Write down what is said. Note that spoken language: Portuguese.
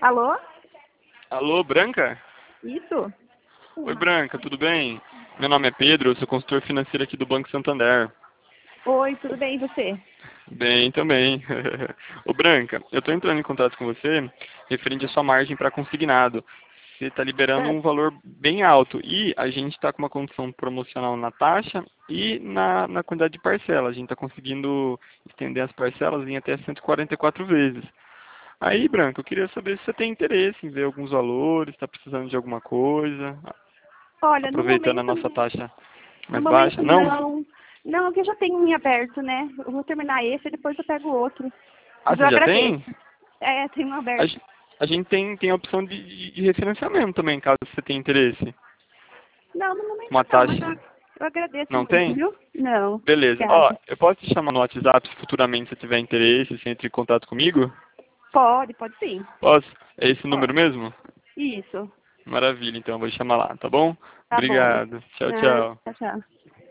Alô? Alô, Branca? Isso? Oi, Branca, tudo bem? Meu nome é Pedro, eu sou consultor financeiro aqui do Banco Santander. Oi, tudo bem e você? Bem, também. Ô, Branca, eu estou entrando em contato com você referente à sua margem para consignado. Você está liberando Ah, um valor bem alto e a gente está com uma condição promocional na taxa e na quantidade de parcelas. A gente está conseguindo estender as parcelas em até 144 vezes. Aí, Branca, eu queria saber se você tem interesse em ver alguns valores, está precisando de alguma coisa, olha, aproveitando a nossa taxa no mais baixa. momento Não? não. Não, que eu já tenho um em aberto, né? Eu vou terminar esse e depois eu pego o outro. Ah, Mas eu você já agradeço. tem? É, tenho um A, aberto. ge- a gente tem a opção de refinanciamento também, caso você tenha interesse. Não, no momento Uma não, mas eu taxa. eu agradeço Não muito, tem? viu? Não, Beleza. Ó, obrigada. eu posso te chamar no WhatsApp se futuramente você tiver interesse, você entre em contato comigo? Pode sim. Posso? É esse número Pode. mesmo? Isso. Maravilha, então eu vou te chamar lá, tá bom? Tá bom. Obrigado. Tchau, Ah, tchau. tchau, tchau.